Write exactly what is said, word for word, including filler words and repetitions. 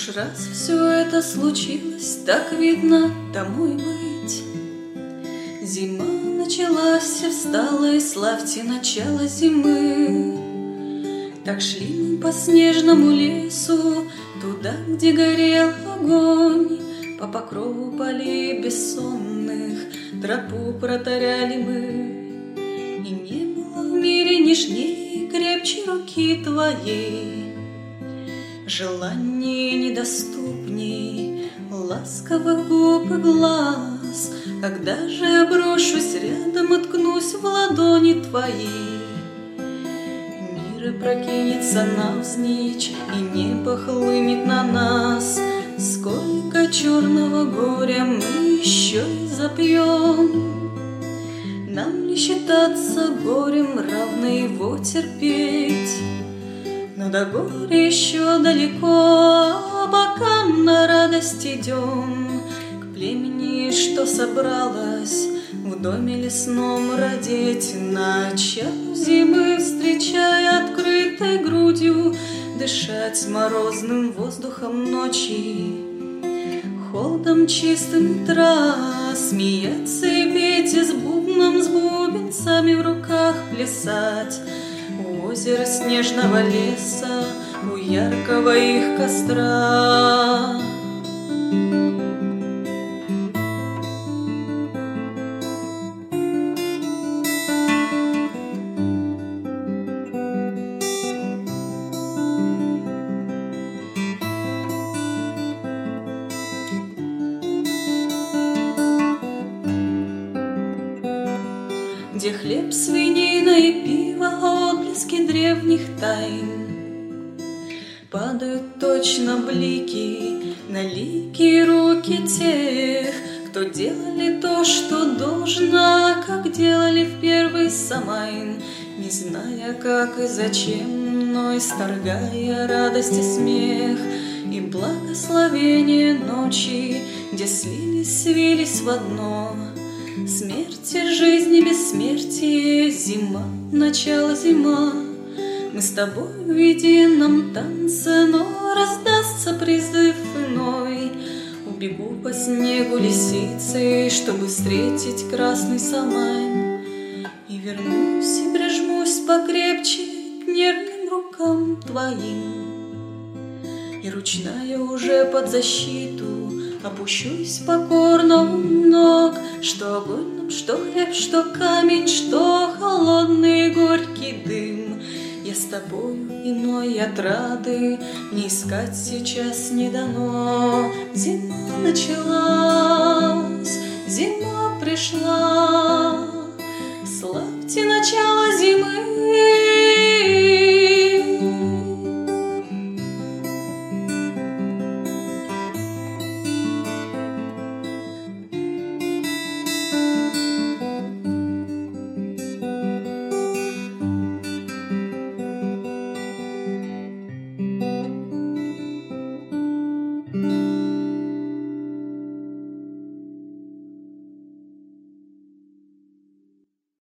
Уж раз все это случилось, так видно домой быть. Зима началась и встала, и славьте начало зимы. Так шли мы по снежному лесу, туда, где горел огонь. По покрову полей бессонных тропу протаряли мы. И не было в мире нежней и крепче руки твоей, желаний недоступней ласковых губ и глаз. Когда же я брошусь рядом, уткнусь в ладони твои, мир прокинется навзничь, и небо хлынет на нас. Сколько черного горя мы еще и запьем. Нам ли считаться горем, равно его терпеть? Но до горя еще далеко, а пока на радость идем к племени, что собралось в доме лесном родить. Начало зимы, встречая открытой грудью, дышать морозным воздухом ночи, холодом чистым утра, смеяться и петь, и с бубном, с бубенцами в руках плясать у озера снежного леса, у яркого их костра. Где хлеб, свинина и пиво, отблески древних тайн, падают точно блики на лики руки тех, кто делали то, что должно, как делали в первый самайн, не зная, как и зачем, но исторгая радость и смех и благословение ночи, где слились, свились в одно. Смерть и жизнь и бессмертие, зима, начало зима. Мы с тобой в едином танце, но раздастся призыв иной. Убегу по снегу лисицей, чтобы встретить красный самайн, и вернусь и прижмусь покрепче к нервным рукам твоим. И ручная уже под защиту опущусь покорно у ног. Что огонь нам, что хлеб, что камень, что холодный горький дым. Я с тобою иной отрады не искать сейчас не дано. Зима началась, зима пришла.